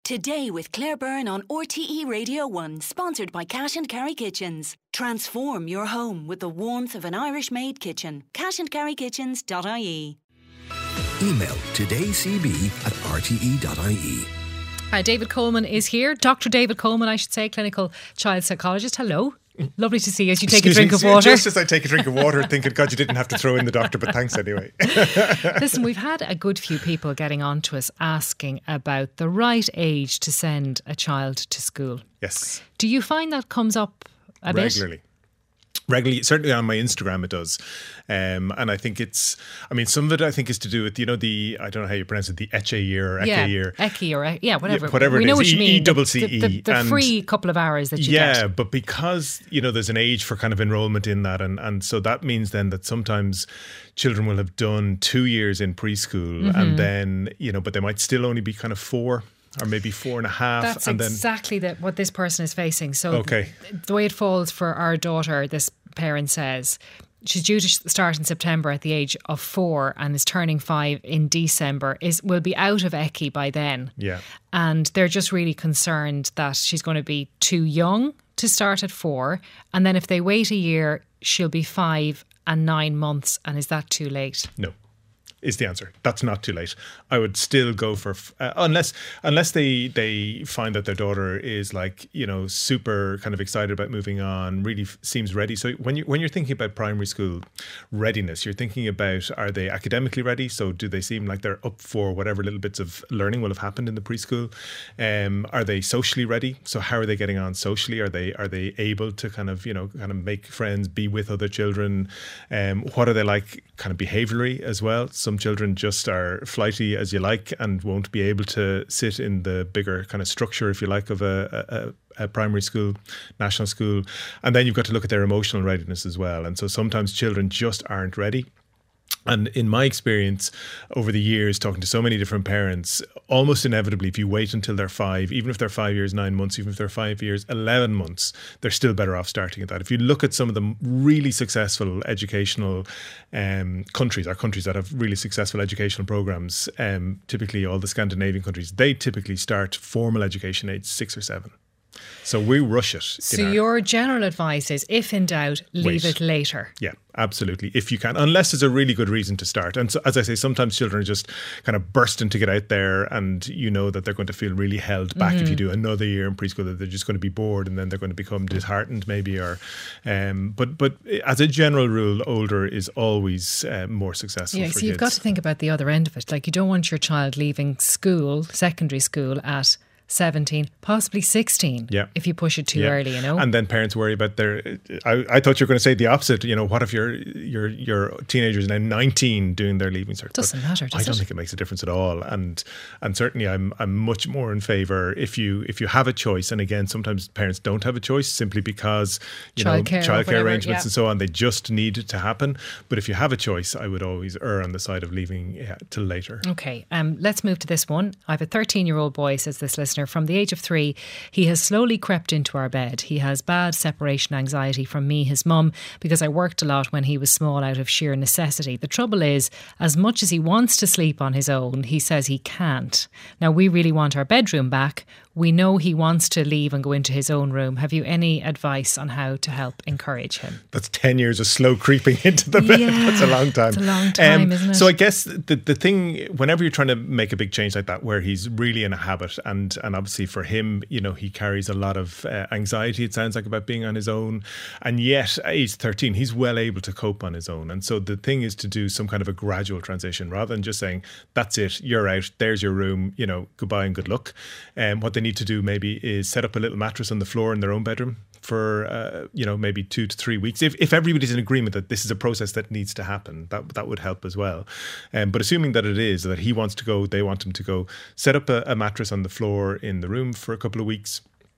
Today with Claire Byrne on RTE Radio 1, sponsored by Cash and Carry Kitchens. Transform your home with the warmth of an Irish-made kitchen. cashandcarrykitchens.ie. Email todaycb@rte.ie. David Coleman is here. Dr. David Coleman, I should say, clinical child psychologist. Hello. Lovely to see you as you take a drink of water. Just as I take a drink of water, thinking, God, you didn't have to throw in the doctor, but thanks anyway. Listen, we've had a good few people getting on to us asking about the right age to send a child to school. Yes. Do you find that comes up a bit? Regularly, certainly on my Instagram it does. And I think some of it I think is to do with, I don't know how you pronounce it, the Eche year or Eke year. Eke or whatever. Whatever we it know is. what you mean. The free couple of hours that you get. Yeah, but because, there's an age for kind of enrolment in that. And so that means then that sometimes children will have done 2 years in preschool and then, but they might still only be kind of 4. Or maybe 4.5. That's exactly what this person is facing. So okay. The way it falls for our daughter, this parent says, she's due to start in September at the age of 4 and is turning 5 in December, will be out of Eke by then. Yeah. And they're just really concerned that she's going to be too young to start at 4. And then if they wait a year, she'll be 5 and 9 months. And is that too late? No. Is the answer. That's not too late. I would still go for unless they find that their daughter is super kind of excited about moving on, really seems ready. So when you're thinking about primary school readiness, you're thinking about, are they academically ready? So do they seem like they're up for whatever little bits of learning will have happened in the preschool? Are they socially ready? So how are they getting on socially? Are they able to kind of make friends, be with other children? What are they like kind of behaviourally as well? Some children just are flighty as you like and won't be able to sit in the bigger kind of structure, if you like, of a primary school, national school. And then you've got to look at their emotional readiness as well. And so sometimes children just aren't ready. And in my experience over the years, talking to so many different parents, almost inevitably, if you wait until they're 5, even if they're 5 years, 9 months, even if they're 5 years, 11 months, they're still better off starting at that. If you look at some of the really successful educational countries that have really successful educational programs, typically all the Scandinavian countries, they typically start formal education age 6 or 7. So we rush it. So your general advice is, if in doubt, leave it later. Yeah, absolutely. If you can, unless there's a really good reason to start. And so, as I say, sometimes children are just kind of bursting to get out there, and that they're going to feel really held back if you do another year in preschool, that they're just going to be bored and then they're going to become disheartened maybe. But as a general rule, older is always more successful for kids. So you've got to think about the other end of it. Like, you don't want your child leaving school, secondary school, at 17, possibly 16, if you push it too early, And then parents worry about I thought you were going to say the opposite. What if your teenager is now 19 doing their leaving cert? Doesn't matter, does it? I don't think it makes a difference at all. And certainly I'm much more in favour if you have a choice. And again, sometimes parents don't have a choice simply because childcare arrangements and so on, they just need it to happen. But if you have a choice, I would always err on the side of leaving till later. Okay, let's move to this one. I have a 13-year-old boy, says this listener. From the age of 3, he has slowly crept into our bed. He has bad separation anxiety from me, his mum, because I worked a lot when he was small out of sheer necessity. The trouble is, as much as he wants to sleep on his own, he says he can't. Now, we really want our bedroom back. We know he wants to leave and go into his own room. Have you any advice on how to help encourage him? That's 10 years of slow creeping into the bed. That's a long time. It's a long time, isn't it? So I guess the thing, whenever you're trying to make a big change like that, where he's really in a habit, and obviously for him, he carries a lot of anxiety, it sounds like, about being on his own. And yet, at age 13, he's well able to cope on his own. And so the thing is to do some kind of a gradual transition rather than just saying, that's it, you're out, there's your room, goodbye and good luck. What they need to do maybe is set up a little mattress on the floor in their own bedroom for maybe 2 to 3 weeks. If everybody's in agreement that this is a process that needs to happen, that would help as well. But assuming that it is, that he wants to go, they want him to go, set up a mattress on the floor in the room for a couple of weeks.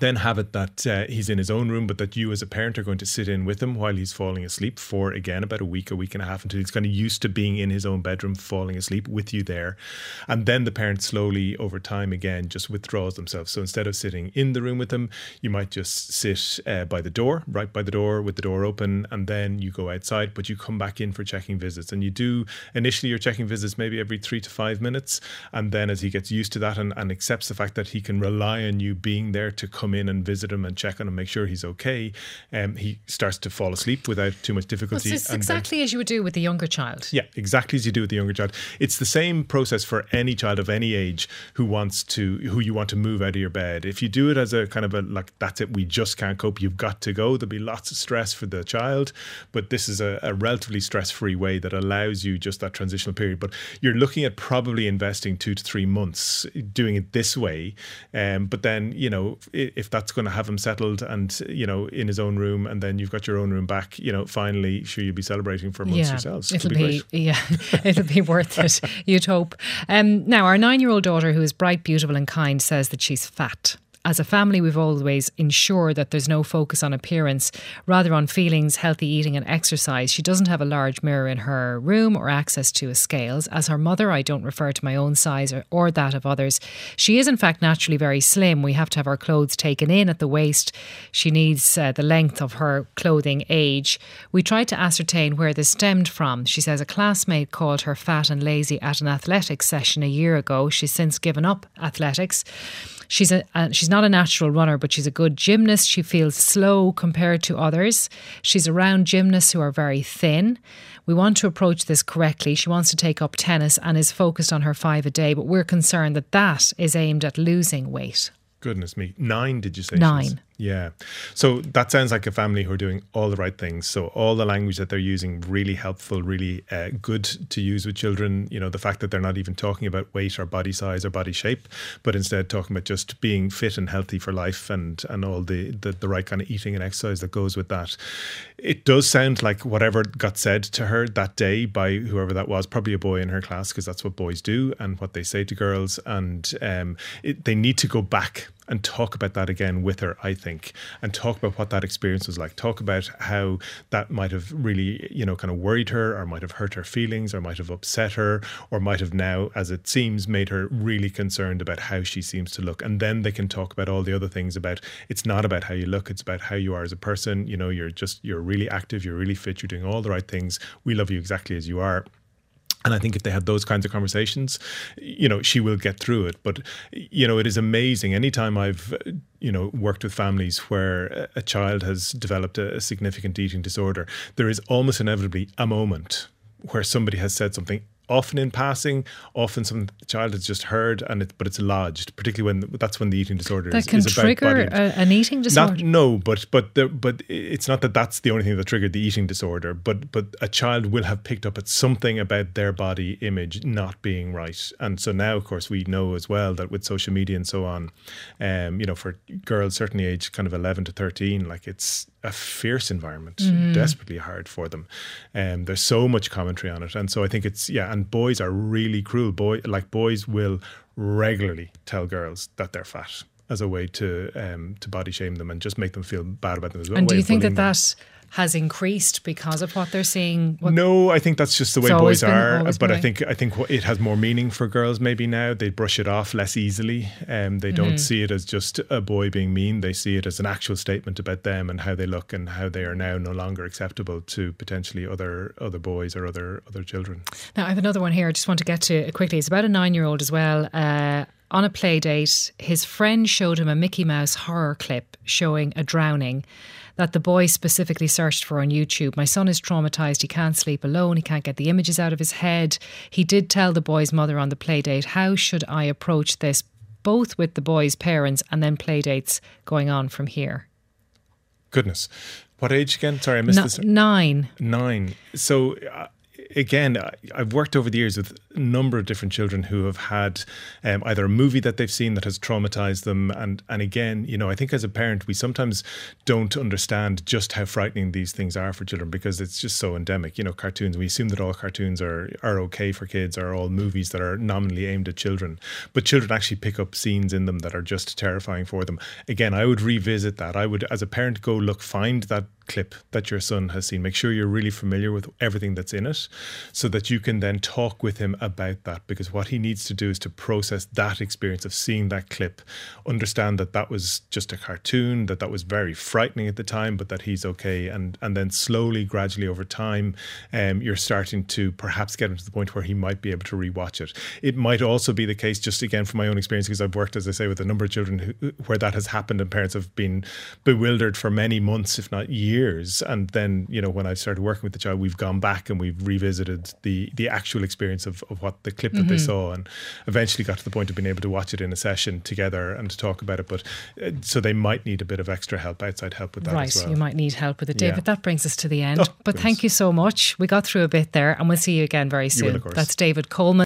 then have it that he's in his own room, but that you as a parent are going to sit in with him while he's falling asleep for, again, about a week and a half, until he's kind of used to being in his own bedroom, falling asleep with you there. And then the parent slowly, over time, again, just withdraws themselves. So instead of sitting in the room with them, you might just sit by the door, right by the door, with the door open, and then you go outside, but you come back in for checking visits. And you do, initially, your checking visits maybe every 3 to 5 minutes. And then as he gets used to that and accepts the fact that he can rely on you being there to come in and visit him and check on him, make sure he's okay, he starts to fall asleep without too much difficulty. Well, it's exactly as you would do with the younger child. Yeah, exactly as you do with the younger child. It's the same process for any child of any age who you want to move out of your bed. If you do it as a kind of a, like, that's it, we just can't cope, you've got to go, there'll be lots of stress for the child. But this is a relatively stress-free way that allows you just that transitional period. But you're looking at probably investing 2 to 3 months doing it this way. But then, if that's going to have him settled and, in his own room, and then you've got your own room back, finally, sure, you'll be celebrating for months yourselves. It'll be worth it, you'd hope. Now, our 9-year-old daughter, who is bright, beautiful and kind, says that she's fat. As a family, we've always ensured that there's no focus on appearance, rather on feelings, healthy eating and exercise. She doesn't have a large mirror in her room or access to a scales. As her mother, I don't refer to my own size or that of others. She is in fact naturally very slim. We have to have our clothes taken in at the waist. She needs the length of her clothing age. We tried to ascertain where this stemmed from. She says a classmate called her fat and lazy at an athletics session a year ago. She's since given up athletics. She's not a natural runner, but she's a good gymnast. She feels slow compared to others. She's around gymnasts who are very thin. We want to approach this correctly. She wants to take up tennis and is focused on her 5 a day, but we're concerned that is aimed at losing weight. Goodness me. 9, did you say? 9. Yeah. So that sounds like a family who are doing all the right things. So all the language that they're using, really helpful, really good to use with children. The fact that they're not even talking about weight or body size or body shape, but instead talking about just being fit and healthy for life and all the right kind of eating and exercise that goes with that. It does sound like whatever got said to her that day by whoever that was, probably a boy in her class, because that's what boys do and what they say to girls. And they need to go back and talk about that again with her, I think, and talk about what that experience was like. Talk about how that might have really, kind of worried her, or might have hurt her feelings, or might have upset her, or might have now, as it seems, made her really concerned about how she seems to look. And then they can talk about all the other things about, it's not about how you look, it's about how you are as a person. You're really active, you're really fit, you're doing all the right things. We love you exactly as you are. And I think if they have those kinds of conversations, she will get through it. But, it is amazing. Anytime I've, worked with families where a child has developed a significant eating disorder, there is almost inevitably a moment where somebody has said something, often in passing, often some child has just heard, but it's lodged, particularly when the eating disorder is about body. That can trigger an eating disorder? But it's not that that's the only thing that triggered the eating disorder, but a child will have picked up at something about their body image not being right. And so now, of course, we know as well that with social media and so on, for girls certainly aged kind of 11 to 13, like it's a fierce environment, desperately hard for them. There's so much commentary on it. And so I think and boys are really cruel. Boys will regularly tell girls that they're fat as a way to body shame them and just make them feel bad about them as well. And do you think that has increased because of what they're seeing? No, I think that's just the way boys are. But I think it has more meaning for girls maybe now. They brush it off less easily. They don't see it as just a boy being mean. They see it as an actual statement about them and how they look and how they are now no longer acceptable to potentially other boys or other children. Now, I have another one here I just want to get to quickly. It's about a 9-year-old as well. On a play date, his friend showed him a Mickey Mouse horror clip showing a drowning that the boy specifically searched for on YouTube. My son is traumatised. He can't sleep alone. He can't get the images out of his head. He did tell the boy's mother on the play date. How should I approach this, both with the boy's parents and then play dates going on from here? Goodness. What age again? Sorry, I missed this. 9. 9. So again, I've worked over the years with a number of different children who have had either a movie that they've seen that has traumatized them. And again, I think as a parent, we sometimes don't understand just how frightening these things are for children because it's just so endemic. Cartoons, we assume that all cartoons are okay for kids, are all movies that are nominally aimed at children. But children actually pick up scenes in them that are just terrifying for them. Again, I would revisit that. I would, as a parent, go find that clip that your son has seen. Make sure you're really familiar with everything that's in it so that you can then talk with him about that, because what he needs to do is to process that experience of seeing that clip, understand that was just a cartoon, that was very frightening at the time, but that he's okay. And then slowly, gradually over time, you're starting to perhaps get him to the point where he might be able to rewatch it. It might also be the case, just again from my own experience, because I've worked, as I say, with a number of children where that has happened and parents have been bewildered for many months, if not years. And then, when I started working with the child, we've gone back and we've revisited the actual experience of what the clip that they saw, and eventually got to the point of being able to watch it in a session together and to talk about it. But so they might need a bit of extra help, outside help with that as well. Right, you might need help with it. David, that brings us to the end. Oh, but goodness. Thank you so much. We got through a bit there, and we'll see you again very soon. You will, of course. That's David Coleman.